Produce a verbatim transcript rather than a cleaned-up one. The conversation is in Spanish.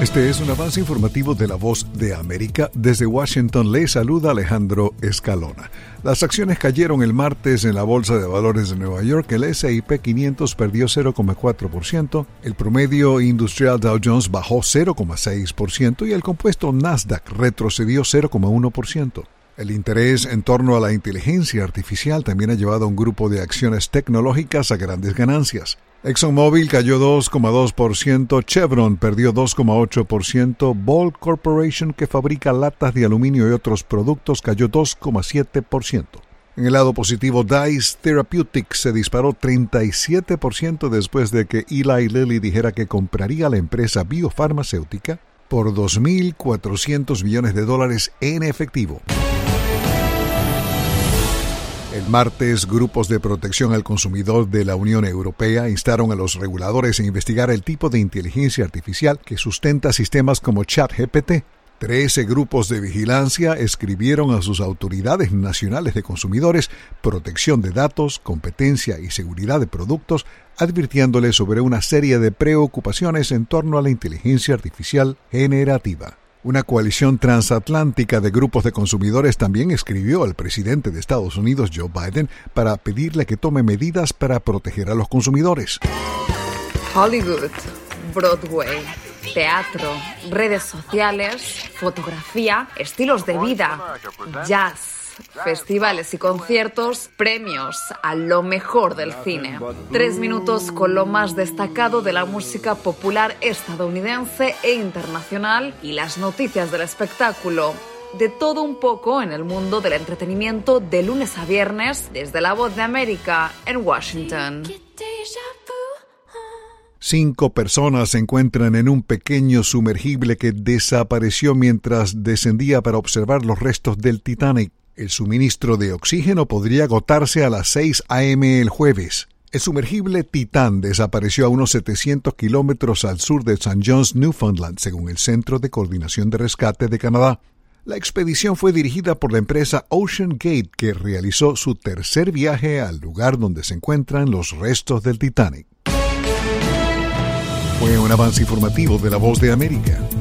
Este es un avance informativo de La Voz de América. Desde Washington le saluda Alejandro Escalona. Las acciones cayeron el martes en la Bolsa de Valores de Nueva York. El ese y pe quinientos perdió cero coma cuatro por ciento, el promedio industrial Dow Jones bajó cero coma seis por ciento y el compuesto Nasdaq retrocedió cero coma uno por ciento. El interés en torno a la inteligencia artificial también ha llevado a un grupo de acciones tecnológicas a grandes ganancias. ExxonMobil cayó dos coma dos por ciento, Chevron perdió dos coma ocho por ciento, Ball Corporation, que fabrica latas de aluminio y otros productos, cayó dos coma siete por ciento. En el lado positivo, Dice Therapeutics se disparó treinta y siete por ciento después de que Eli Lilly dijera que compraría la empresa biofarmacéutica por dos mil cuatrocientos millones de dólares en efectivo. El martes, grupos de protección al consumidor de la Unión Europea instaron a los reguladores a investigar el tipo de inteligencia artificial que sustenta sistemas como ChatGPT. Trece grupos de vigilancia escribieron a sus autoridades nacionales de consumidores, protección de datos, competencia y seguridad de productos, advirtiéndoles sobre una serie de preocupaciones en torno a la inteligencia artificial generativa. Una coalición transatlántica de grupos de consumidores también escribió al presidente de Estados Unidos, Joe Biden, para pedirle que tome medidas para proteger a los consumidores. Hollywood, Broadway, teatro, redes sociales, fotografía, estilos de vida, jazz, festivales y conciertos, premios a lo mejor del cine. Tres minutos con lo más destacado de la música popular estadounidense e internacional y las noticias del espectáculo. De todo un poco en el mundo del entretenimiento de lunes a viernes desde La Voz de América en Washington. Cinco personas se encuentran en un pequeño sumergible que desapareció mientras descendía para observar los restos del Titanic. El suministro de oxígeno podría agotarse a las seis a eme el jueves. El sumergible Titán desapareció a unos setecientos kilómetros al sur de Saint John's, Newfoundland, según el Centro de Coordinación de Rescate de Canadá. La expedición fue dirigida por la empresa Ocean Gate, que realizó su tercer viaje al lugar donde se encuentran los restos del Titanic. Fue un avance informativo de La Voz de América.